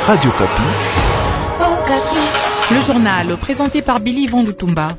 Radio Kapi. Le journal présenté par Billy Vondutumba.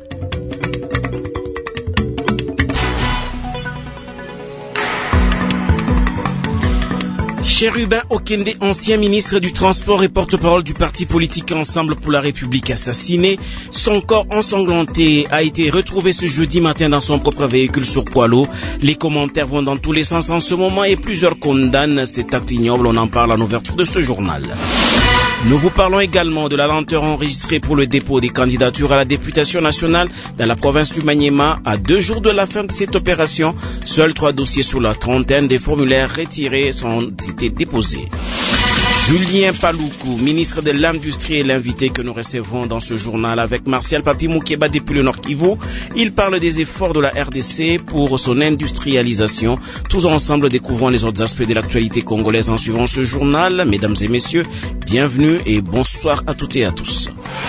Chérubin Okende, ancien ministre du Transport et porte-parole du parti politique Ensemble pour la République assassiné, son corps ensanglanté a été retrouvé ce jeudi matin dans son propre véhicule sur poids lourd. Les commentaires vont dans tous les sens en ce moment et plusieurs condamnent cet acte ignoble. On en parle en ouverture de ce journal. Nous vous parlons également de la lenteur enregistrée pour le dépôt des candidatures à la députation nationale dans la province du Maniema. À 2 jours de la fin de cette opération, seuls 3 dossiers sur la trentaine des formulaires retirés ont été déposés. Julien Paloukou, ministre de l'Industrie, est l'invité que nous recevons dans ce journal avec Martial Papi Moukeba depuis le Nord Kivu. Il parle des efforts de la RDC pour son industrialisation. Tous ensemble découvrons les autres aspects de l'actualité congolaise en suivant ce journal. Mesdames et messieurs, bienvenue et bonsoir à toutes et à tous.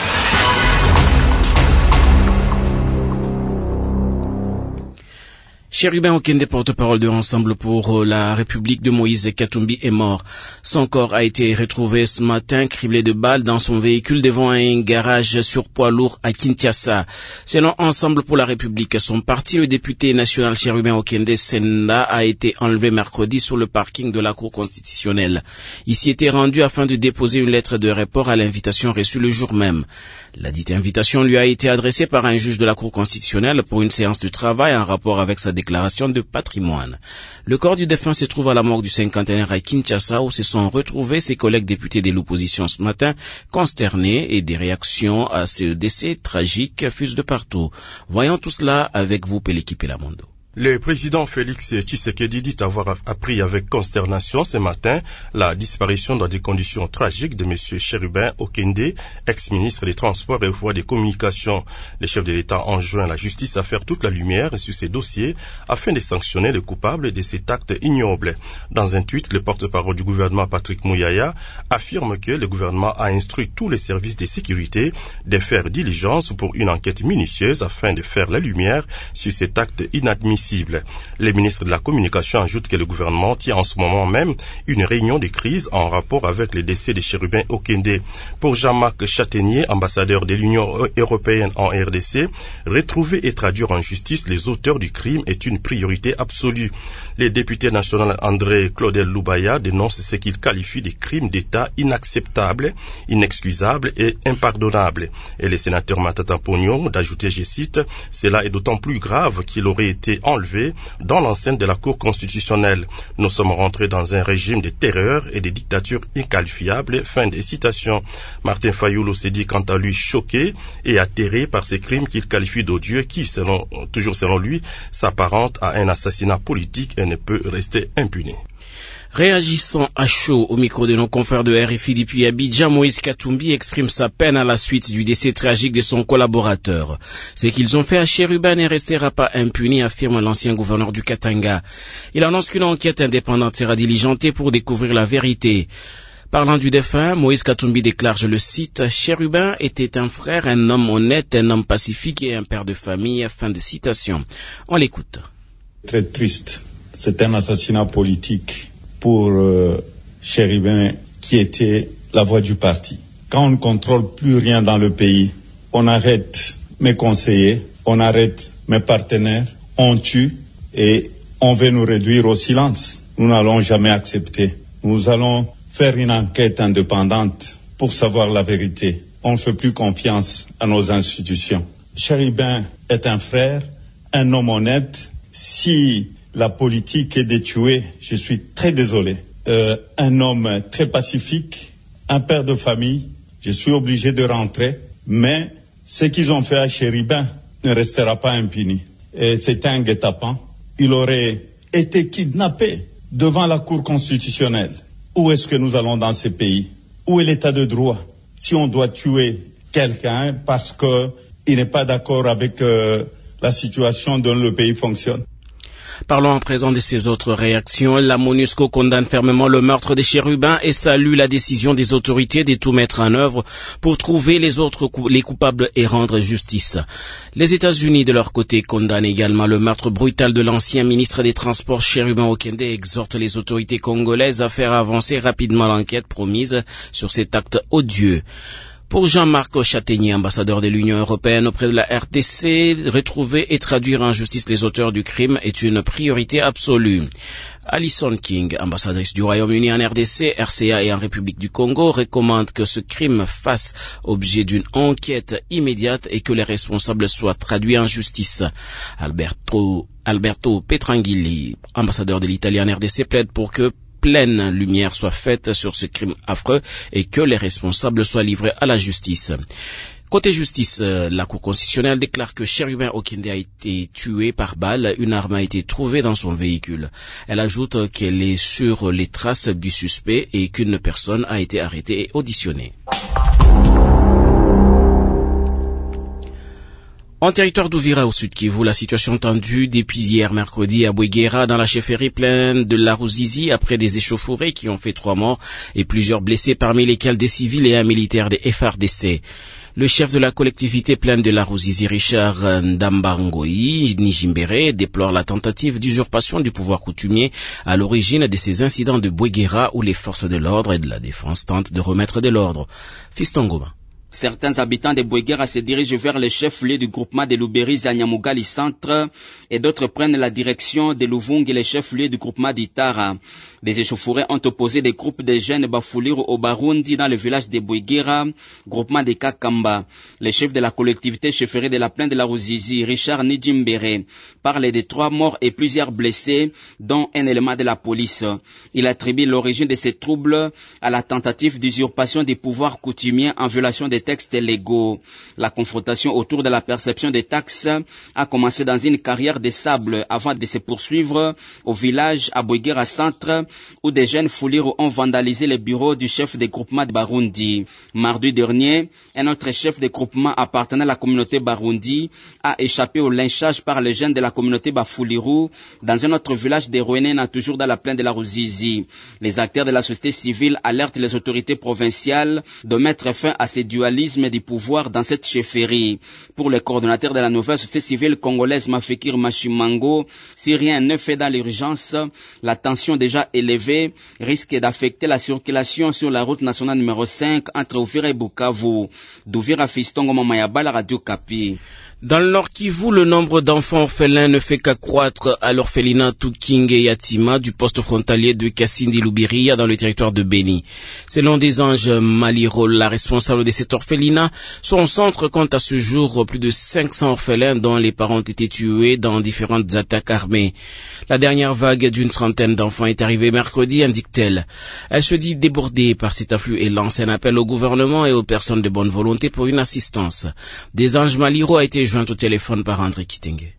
Chérubin Okende, porte-parole de Ensemble pour la République de Moïse Katumbi, est mort. Son corps a été retrouvé ce matin criblé de balles dans son véhicule devant un garage sur poids lourd à Kinshasa. Selon Ensemble pour la République, son parti, le député national Chérubin Okende Senda, a été enlevé mercredi sur le parking de la Cour constitutionnelle. Il s'y était rendu afin de déposer une lettre de report à l'invitation reçue le jour même. La dite invitation lui a été adressée par un juge de la Cour constitutionnelle pour une séance de travail en rapport avec sa déclaration de patrimoine. Le corps du défunt se trouve à la morgue du cinquantenaire à Kinshasa où se sont retrouvés ses collègues députés de l'opposition ce matin, consternés, et des réactions à ce décès tragique fusent de partout. Voyons tout cela avec vous, Peliki Pelamondo. Le président Félix Tshisekedi dit avoir appris avec consternation ce matin la disparition dans des conditions tragiques de M. Chérubin Okende, ex-ministre des Transports et voies des Communications. Le chef de l'État enjoint la justice à faire toute la lumière sur ces dossiers afin de sanctionner les coupables de cet acte ignoble. Dans un tweet, le porte-parole du gouvernement Patrick Mouyaya affirme que le gouvernement a instruit tous les services de sécurité de faire diligence pour une enquête minutieuse afin de faire la lumière sur cet acte inadmissible. Le ministre de la Communication ajoute que le gouvernement tient en ce moment même une réunion de crise en rapport avec le décès de Chérubin Okende. Pour Jean-Marc Châtaignier, ambassadeur de l'Union européenne en RDC, retrouver et traduire en justice les auteurs du crime est une priorité absolue. Le député national André Claudel Loubaya dénonce ce qu'il qualifie de crimes d'État inacceptables, inexcusables et impardonnables. Et le sénateur Matata Pognon d'ajouter, je cite, « Cela est d'autant plus grave qu'il aurait été enlevé dans l'enceinte de la Cour constitutionnelle. Nous sommes rentrés dans un régime de terreur et de dictature inqualifiable. » Fin de citation. Martin Fayulu s'est dit quant à lui choqué et atterré par ces crimes qu'il qualifie d'odieux qui, toujours selon lui, s'apparentent à un assassinat politique et ne peut rester impuni. Réagissant à chaud au micro de nos confrères de RFI depuis Abidjan, Moïse Katumbi exprime sa peine à la suite du décès tragique de son collaborateur. Ce qu'ils ont fait à Chérubin ne restera pas impuni, affirme l'ancien gouverneur du Katanga. Il annonce qu'une enquête indépendante sera diligentée pour découvrir la vérité. Parlant du défunt, Moïse Katumbi déclare, je le cite, « Chérubin était un frère, un homme honnête, un homme pacifique et un père de famille. » Fin de citation. On l'écoute. Très triste. C'est un assassinat politique pour Chérubin qui était la voix du parti. Quand on ne contrôle plus rien dans le pays, on arrête mes conseillers, on arrête mes partenaires, on tue et on veut nous réduire au silence. Nous n'allons jamais accepter. Nous allons faire une enquête indépendante pour savoir la vérité. On ne fait plus confiance à nos institutions. Chérubin est un frère, un homme honnête. Si la politique est de tuer, je suis très désolé. Un homme très pacifique, un père de famille, je suis obligé de rentrer, mais ce qu'ils ont fait à Chérubin ne restera pas impuni. Et c'est un guet-apens. Il aurait été kidnappé devant la Cour constitutionnelle. Où est-ce que nous allons dans ce pays? Où est l'état de droit? Si on doit tuer quelqu'un parce qu'il n'est pas d'accord avec la situation dont le pays fonctionne. Parlons à présent de ces autres réactions. La MONUSCO condamne fermement le meurtre des chérubins et salue la décision des autorités de tout mettre en œuvre pour trouver les coupables et rendre justice. Les États-Unis, de leur côté, condamnent également le meurtre brutal de l'ancien ministre des Transports Chérubin Okende et exhortent les autorités congolaises à faire avancer rapidement l'enquête promise sur cet acte odieux. Pour Jean-Marc Châtaignier, ambassadeur de l'Union européenne auprès de la RDC, retrouver et traduire en justice les auteurs du crime est une priorité absolue. Alison King, ambassadrice du Royaume-Uni en RDC, RCA et en République du Congo, recommande que ce crime fasse objet d'une enquête immédiate et que les responsables soient traduits en justice. Alberto Petrangilli, ambassadeur de l'Italie en RDC, plaide pour que pleine lumière soit faite sur ce crime affreux et que les responsables soient livrés à la justice. Côté justice, la Cour constitutionnelle déclare que Chérubin Okende a été tué par balle. Une arme a été trouvée dans son véhicule. Elle ajoute qu'elle est sur les traces du suspect et qu'une personne a été arrêtée et auditionnée. En territoire d'Ouvira au sud Kivu, la situation tendue depuis hier mercredi à Bouiguera dans la chefferie pleine de la Ruzizi après des échauffourées qui ont fait 3 morts et plusieurs blessés parmi lesquels des civils et un militaire des FARDC. Le chef de la collectivité pleine de la Ruzizi, Richard Ndambangoyi Nijimbere, déplore la tentative d'usurpation du pouvoir coutumier à l'origine de ces incidents de Bouiguera où les forces de l'ordre et de la défense tentent de remettre de l'ordre. Fiston Goma. Certains habitants de Bouiguera se dirigent vers le chef-lieu du groupement de Luberizi à Nyamugali Centre et d'autres prennent la direction de Luvungi, le chef-lieu du groupement d'Itara. Des échauffourées ont opposé des groupes de jeunes Bafouliru au Barundi dans le village de Bouiguera, groupement de Kakamba. Le chef de la collectivité chefferie de la plaine de la Ruzizi, Richard Nijimbere, parle de 3 morts et plusieurs blessés, dont un élément de la police. Il attribue l'origine de ces troubles à la tentative d'usurpation des pouvoirs coutumiers en violation des textes légaux. La confrontation autour de la perception des taxes a commencé dans une carrière de sable avant de se poursuivre au village à Bouiguera Centre où des jeunes foulirs ont vandalisé le bureau du chef de groupement de Barundi. Mardi dernier, un autre chef de groupement appartenant à la communauté Barundi a échappé au lynchage par les jeunes de la communauté Bafouliru dans un autre village de Rouenena, toujours dans la plaine de la Ruzizi. Les acteurs de la société civile alertent les autorités provinciales de mettre fin à ces dualismes du pouvoir dans cette chefferie. Pour le coordonnateur de la nouvelle société civile congolaise Mafekir Machimango, si rien ne fait dans l'urgence, la tension déjà élevée risque d'affecter la circulation sur la route nationale numéro 5 entre Uvira et Bukavu. D'Uvira Fistongo Mamayaba, la Radio Kapi. Dans le Nord Kivu, le nombre d'enfants orphelins ne fait qu'accroître à l'orphelinat Tukinge Yatima du poste frontalier de Kassindi Lubiria dans le territoire de Beni. Selon des anges Maliro, la responsable de cet orphelinat, son centre compte à ce jour plus de 500 orphelins dont les parents ont été tués dans différentes attaques armées. La dernière vague d'une 30aine d'enfants est arrivée mercredi, indique-t-elle. Elle se dit débordée par cet afflux et lance un appel au gouvernement et aux personnes de bonne volonté pour une assistance. Des anges Maliro a été joint au téléphone par André Kitenge.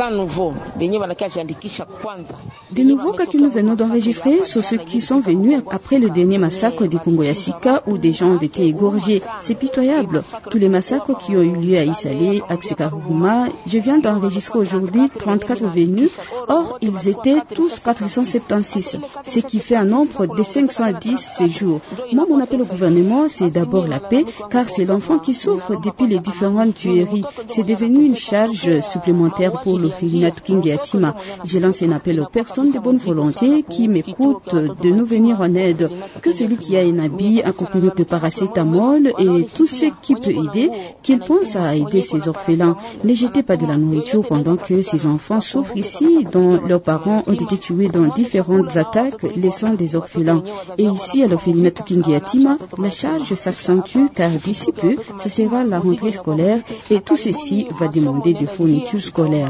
Des nouveaux cas que nous venons d'enregistrer sont ceux qui sont venus après le dernier massacre des Congo-Yassika où des gens ont été égorgés. C'est pitoyable. Tous les massacres qui ont eu lieu à Isale, à Xekaruma, je viens d'enregistrer aujourd'hui 34 venus. Or, ils étaient tous 476, ce qui fait un nombre de 510 ces jours. Moi, mon appel au gouvernement, c'est d'abord la paix, car c'est l'enfant qui souffre depuis les différentes tueries. C'est devenu une charge supplémentaire pour l'orphelinat Tukinge Yatima. Je lance un appel aux personnes de bonne volonté qui m'écoutent de nous venir en aide. Que celui qui a un habit, un comprimé de paracétamol et tout ce qui peut aider, qu'il pense à aider ces orphelins. Ne jetez pas de la nourriture pendant que ces enfants souffrent ici, dont leurs parents ont été tués dans différentes attaques, laissant des orphelins. Et ici, à l'orphelinat Tukinge Yatima, la charge s'accentue car d'ici peu, ce sera la rentrée scolaire et tout ceci va demander des fournitures scolaires.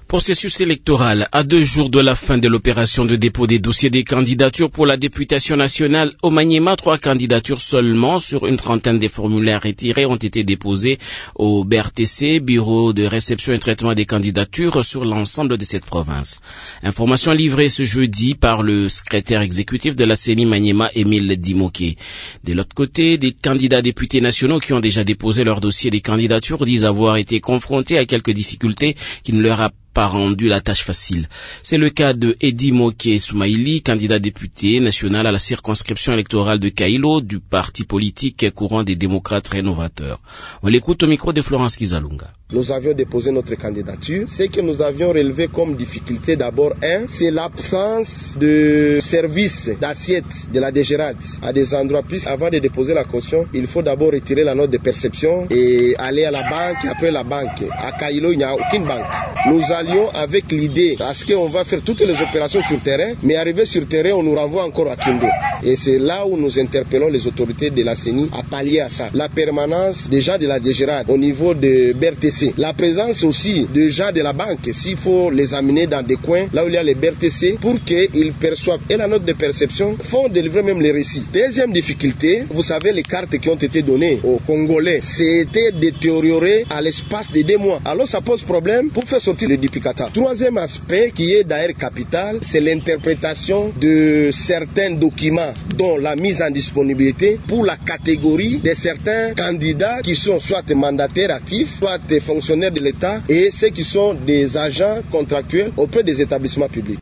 Processus électoral. À 2 jours de la fin de l'opération de dépôt des dossiers des candidatures pour la députation nationale au Maniema, 3 candidatures seulement sur une trentaine des formulaires retirés ont été déposés au BRTC, Bureau de réception et traitement des candidatures sur l'ensemble de cette province. Information livrée ce jeudi par le secrétaire exécutif de la CENI Maniema, Émile Dimoké. De l'autre côté, des candidats députés nationaux qui ont déjà déposé leur dossier des candidatures disent avoir été confrontés à quelques difficultés qui ne leur a pas rendu la tâche facile. C'est le cas de Edi Moké Soumaïli, candidat député national à la circonscription électorale de Kailo du parti politique courant des démocrates rénovateurs. On l'écoute au micro de Florence Kizalunga. Nous avions déposé notre candidature. Ce que nous avions relevé comme difficulté, d'abord, c'est l'absence de service d'assiette de la DGRAD à des endroits. Puisque avant de déposer la caution, il faut d'abord retirer la note de perception et aller à la banque. Après la banque, à Kailo, il n'y a aucune banque. Nous allions avec l'idée à ce qu'on va faire toutes les opérations sur terrain, mais arrivé sur terrain, on nous renvoie encore à Kindo. Et c'est là où nous interpellons les autorités de la CENI à pallier à ça. La permanence déjà de la DGRAD au niveau de BRTC. La présence aussi de gens de la banque, s'il faut les amener dans des coins, là où il y a les BRTC, pour qu'ils perçoivent et la note de perception, font délivrer même les récits. Deuxième difficulté, vous savez les cartes qui ont été données aux Congolais, c'était détérioré à l'espace de 2 mois. Alors ça pose problème pour faire sortir le duplicata. Troisième aspect qui est d'ailleurs capital, c'est l'interprétation de certains documents, dont la mise en disponibilité pour la catégorie de certains candidats qui sont soit mandataires actifs, soit fonctionnaires de l'État et ceux qui sont des agents contractuels auprès des établissements publics.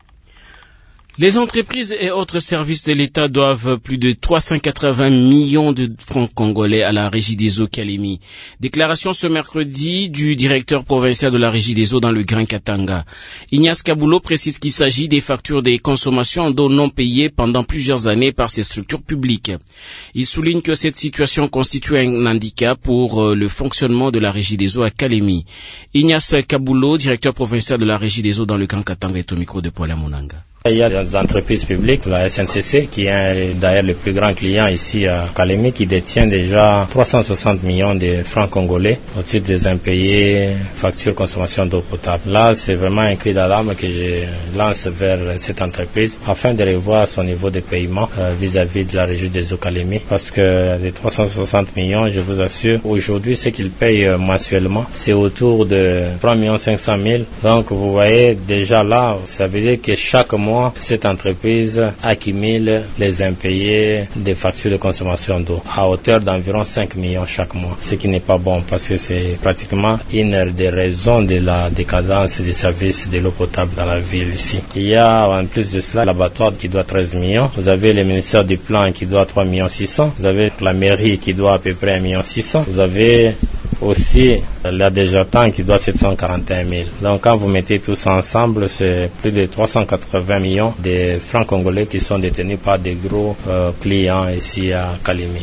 Les entreprises et autres services de l'État doivent plus de 380 millions de francs congolais à la Régie des eaux Kalemi. Déclaration ce mercredi du directeur provincial de la Régie des eaux dans le Grand Katanga. Ignace Kabulo précise qu'il s'agit des factures des consommations d'eau non payées pendant plusieurs années par ces structures publiques. Il souligne que cette situation constitue un handicap pour le fonctionnement de la Régie des eaux à Kalemi. Ignace Kabulo, directeur provincial de la Régie des eaux dans le Grand Katanga, est au micro de Paul Amonanga. Il y a des entreprises publiques, la SNCC, qui est d'ailleurs le plus grand client ici à Kalemi, qui détient déjà 360 millions de francs congolais au titre des impayés, factures consommation d'eau potable. Là, c'est vraiment un cri d'alarme que je lance vers cette entreprise afin de revoir son niveau de paiement vis-à-vis de la régie des eaux Kalemi. Parce que les 360 millions, je vous assure, aujourd'hui, ce qu'ils payent mensuellement, c'est autour de 3 500 000. Donc, vous voyez, déjà là, ça veut dire que chaque mois, cette entreprise accumule les impayés des factures de consommation d'eau à hauteur d'environ 5 millions chaque mois, ce qui n'est pas bon parce que c'est pratiquement une des raisons de la décadence des services de l'eau potable dans la ville ici. Il y a en plus de cela l'abattoir qui doit 13 millions, vous avez le ministère du Plan qui doit 3 600 000, vous avez la mairie qui doit à peu près 1 600 000, vous avez aussi la DGTAN qui doit 741 000. Donc quand vous mettez tout ça ensemble, c'est plus de 380 millions de francs congolais qui sont détenus par des gros clients ici à Kalemi.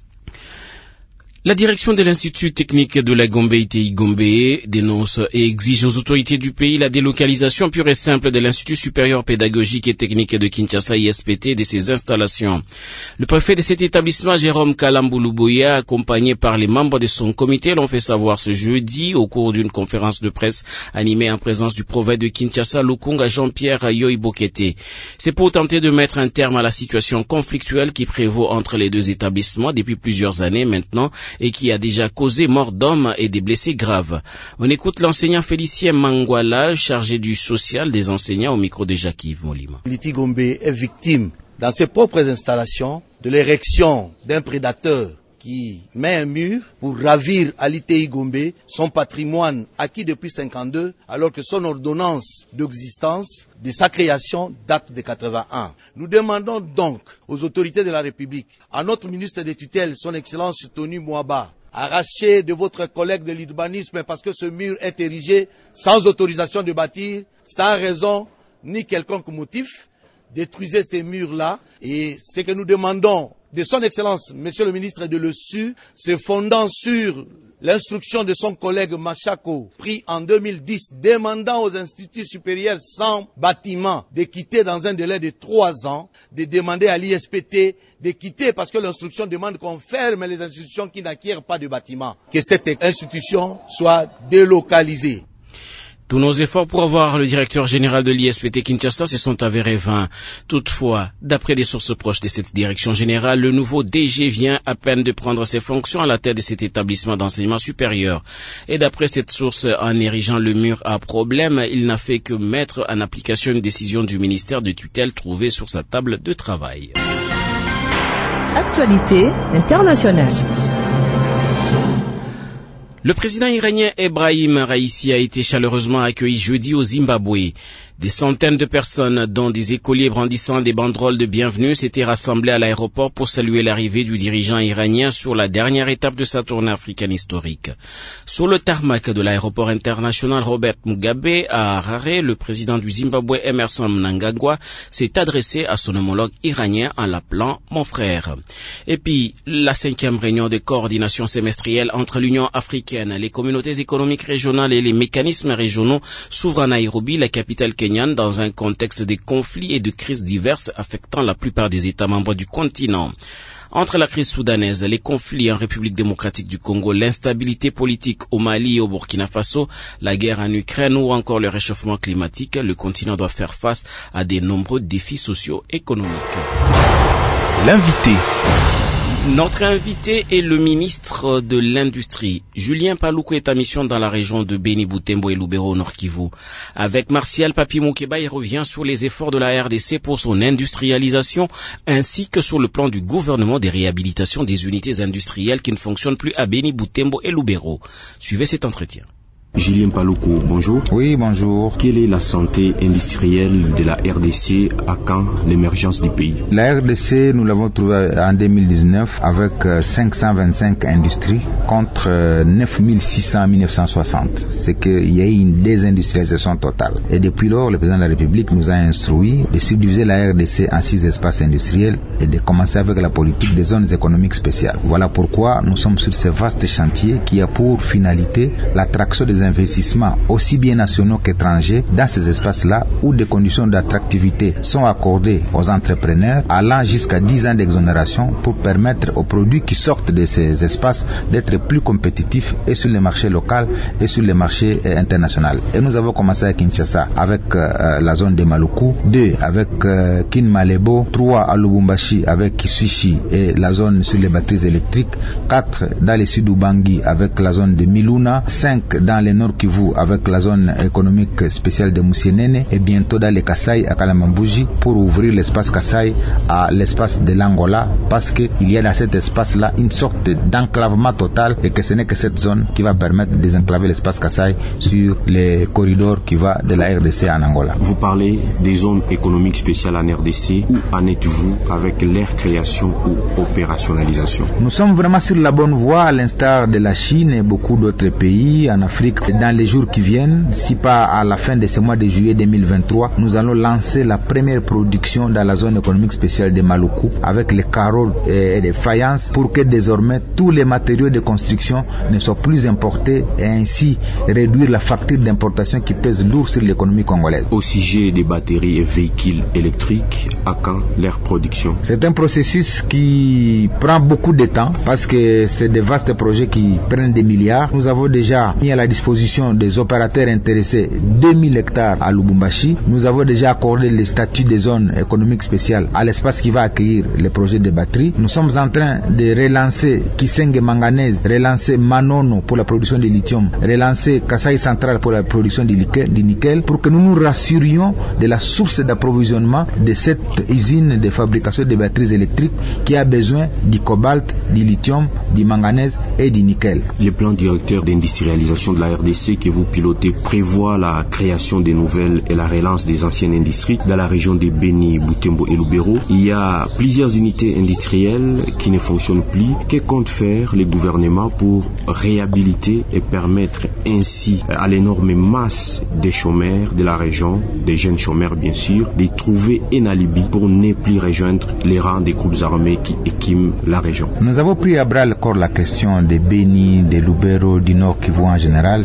La direction de l'Institut technique de la Gombe ITI Gombe dénonce et exige aux autorités du pays la délocalisation pure et simple de l'Institut supérieur pédagogique et technique de Kinshasa ISPT de ses installations. Le préfet de cet établissement, Jérôme Kalambuluboya, accompagné par les membres de son comité, l'ont fait savoir ce jeudi au cours d'une conférence de presse animée en présence du préfet de Kinshasa, Lukunga Jean-Pierre Yoy Bokete. C'est pour tenter de mettre un terme à la situation conflictuelle qui prévaut entre les deux établissements depuis plusieurs années maintenant, et qui a déjà causé mort d'hommes et des blessés graves. On écoute l'enseignant Félicien Mangwala, chargé du social des enseignants, au micro de Jacques-Yves Molima. L'ITI Gombe est victime, dans ses propres installations, de l'érection d'un prédateur qui met un mur pour ravir à l'ITI Gombe son patrimoine acquis depuis 1952, alors que son ordonnance d'existence de sa création date de 81. Nous demandons donc aux autorités de la République, à notre ministre des tutelles, son Excellence Tony Mouaba, arraché de votre collègue de l'urbanisme parce que ce mur est érigé sans autorisation de bâtir, sans raison ni quelconque motif, détruisez ces murs-là. Et ce que nous demandons de son Excellence, Monsieur le ministre de l'ESU, se fondant sur l'instruction de son collègue Machako, pris en 2010, demandant aux instituts supérieurs sans bâtiment de quitter dans un délai de 3 ans, de demander à l'ISPT de quitter parce que l'instruction demande qu'on ferme les institutions qui n'acquièrent pas de bâtiment, que cette institution soit délocalisée. Tous nos efforts pour avoir le directeur général de l'ISPT Kinshasa se sont avérés vains. Toutefois, d'après des sources proches de cette direction générale, le nouveau DG vient à peine de prendre ses fonctions à la tête de cet établissement d'enseignement supérieur. Et d'après cette source, en érigeant le mur à problème, il n'a fait que mettre en application une décision du ministère de tutelle trouvée sur sa table de travail. Actualité internationale. Le président iranien Ebrahim Raïssi a été chaleureusement accueilli jeudi au Zimbabwe. Des centaines de personnes, dont des écoliers brandissant des banderoles de bienvenue, s'étaient rassemblées à l'aéroport pour saluer l'arrivée du dirigeant iranien sur la dernière étape de sa tournée africaine historique. Sur le tarmac de l'aéroport international Robert Mugabe à Harare, le président du Zimbabwe Emmerson Mnangagwa s'est adressé à son homologue iranien en l'appelant « mon frère ». Et puis, la 5e réunion de coordination semestrielle entre l'Union africaine, les communautés économiques régionales et les mécanismes régionaux s'ouvre à Nairobi, la capitale kenyane, dans un contexte de conflits et de crises diverses affectant la plupart des États membres du continent. Entre la crise soudanaise, les conflits en République démocratique du Congo, l'instabilité politique au Mali et au Burkina Faso, la guerre en Ukraine ou encore le réchauffement climatique, le continent doit faire face à de nombreux défis socio-économiques. L'invité. Notre invité est le ministre de l'Industrie. Julien Paluku est en mission dans la région de Beni, Butembo et Lubero au Nord Kivu. Avec Martial Papi Moukeba, il revient sur les efforts de la RDC pour son industrialisation ainsi que sur le plan du gouvernement des réhabilitations des unités industrielles qui ne fonctionnent plus à Beni, Butembo et Lubero. Suivez cet entretien. Julien Paluku, bonjour. Oui, bonjour. Quelle est la santé industrielle de la RDC à quand l'émergence du pays? La RDC, nous l'avons trouvée en 2019 avec 525 industries contre 9600 en 1960. C'est qu'il y a eu une désindustrialisation totale. Et depuis lors, le président de la République nous a instruit de subdiviser la RDC en 6 espaces industriels et de commencer avec la politique des zones économiques spéciales. Voilà pourquoi nous sommes sur ce vaste chantier qui a pour finalité l'attraction des investissements aussi bien nationaux qu'étrangers dans ces espaces-là où des conditions d'attractivité sont accordées aux entrepreneurs allant jusqu'à 10 ans d'exonération pour permettre aux produits qui sortent de ces espaces d'être plus compétitifs et sur les marchés locaux et sur les marchés internationaux. Et nous avons commencé à Kinshasa avec la zone de Maluku, 2 avec Kinmalebo, 3 à Lubumbashi avec Kisushi et la zone sur les batteries électriques, 4 dans le sud Ubangi avec la zone de Miluna, 5 dans les Nord Kivu avec la zone économique spéciale de Moussienene et bientôt dans les Kasaï à Kalamambouji pour ouvrir l'espace Kasaï à l'espace de l'Angola parce qu'il y a dans cet espace-là une sorte d'enclavement total et que ce n'est que cette zone qui va permettre de désenclaver l'espace Kasaï sur les corridors qui va de la RDC en Angola. Vous parlez des zones économiques spéciales en RDC. Où en êtes-vous avec leur création ou opérationnalisation? Nous sommes vraiment sur la bonne voie à l'instar de la Chine et beaucoup d'autres pays en Afrique. Dans les jours qui viennent, si pas à la fin de ce mois de juillet 2023, nous allons lancer la première production dans la zone économique spéciale de Maluku avec les carreaux et les faïences pour que désormais tous les matériaux de construction ne soient plus importés et ainsi réduire la facture d'importation qui pèse lourd sur l'économie congolaise. Au sujet des batteries et véhicules électriques, à quand leur production? C'est un processus qui prend beaucoup de temps parce que c'est des vastes projets qui prennent des milliards. Nous avons déjà mis à la disposition des opérateurs intéressés 2000 hectares à Lubumbashi. Nous avons déjà accordé les statuts des zones économiques spéciales à l'espace qui va accueillir les projets de batterie. Nous sommes en train de relancer Kisenge Manganèse, relancer Manono pour la production de lithium, relancer Kasai Central pour la production du nickel pour que nous nous rassurions de la source d'approvisionnement de cette usine de fabrication de batteries électriques qui a besoin du cobalt, du lithium, du manganèse et du nickel. Le plan directeur d'industrialisation de la RDC que vous pilotez prévoit la création de nouvelles et la relance des anciennes industries dans la région de Beni, Butembo et Lubero. Il y a plusieurs unités industrielles qui ne fonctionnent plus. Que compte faire le gouvernement pour réhabiliter et permettre ainsi à l'énorme masse des chômeurs de la région, des jeunes chômeurs bien sûr, de trouver un alibi pour ne plus rejoindre les rangs des groupes armés qui équiment la région? Nous avons pris à bras le corps la question de Beni, de Lubero, du Nord Kivu en général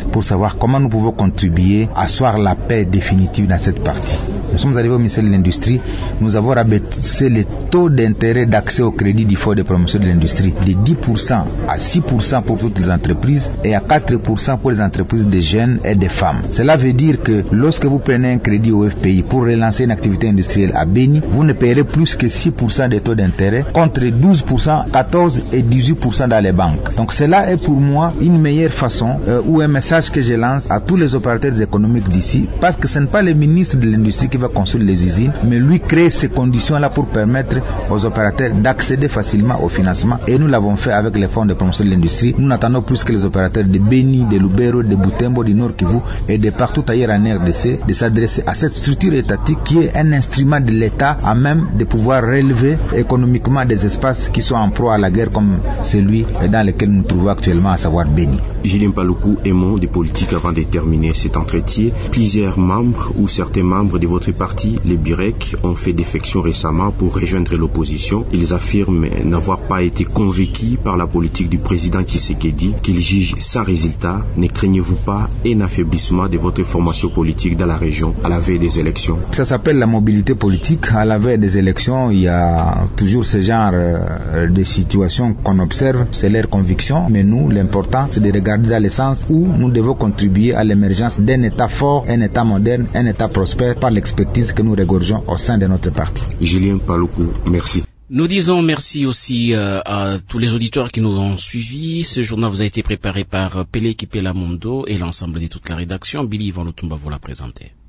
pour savoir comment nous pouvons contribuer à asseoir la paix définitive dans cette partie. Nous sommes arrivés au ministère de l'Industrie, nous avons rabaissé les taux d'intérêt d'accès au crédit du Fonds de promotion de l'industrie de 10% à 6% pour toutes les entreprises et à 4% pour les entreprises des jeunes et des femmes. Cela veut dire que lorsque vous prenez un crédit au FPI pour relancer une activité industrielle à Béni, vous ne payerez plus que 6% des taux d'intérêt contre 12%, 14% et 18% dans les banques. Donc cela est pour moi une meilleure façon ou un message que je lance à tous les opérateurs économiques d'ici, parce que ce n'est pas le ministre de l'Industrie qui va construire les usines, mais lui créer ces conditions-là pour permettre aux opérateurs d'accéder facilement au financement. Et nous l'avons fait avec les fonds de promotion de l'industrie. Nous n'attendons plus que les opérateurs de Béni, de Lubero, de Butembo, du Nord Kivu et de partout ailleurs en RDC de s'adresser à cette structure étatique qui est un instrument de l'État à même de pouvoir relever économiquement des espaces qui sont en proie à la guerre comme celui dans lequel nous nous trouvons actuellement, à savoir Béni. Julien Paluku, aimant des politiques avant de terminer cet entretien. Plusieurs membres ou certains membres de votre parti, les Birek, ont fait défection récemment pour rejoindre l'opposition. Ils affirment n'avoir pas été convaincus par la politique du président Tshisekedi, qu'ils jugent sans résultat. Ne craignez-vous pas un affaiblissement de votre formation politique dans la région à la veille des élections? Ça s'appelle la mobilité politique. À la veille des élections, il y a toujours ce genre de situations qu'on observe. C'est leur conviction. Mais nous, l'important, c'est de regarder dans le sens où nous devons contribuer à l'émergence d'un État fort, un État moderne, un État prospère par l'expertise que nous regorgeons au sein de notre parti. Julien Paluku, merci. Nous disons merci aussi à tous les auditeurs qui nous ont suivis. Ce journal vous a été préparé par Pelé Kipela Mondo et l'ensemble de toute la rédaction. Billy Van Lutumba vous l'a présenté.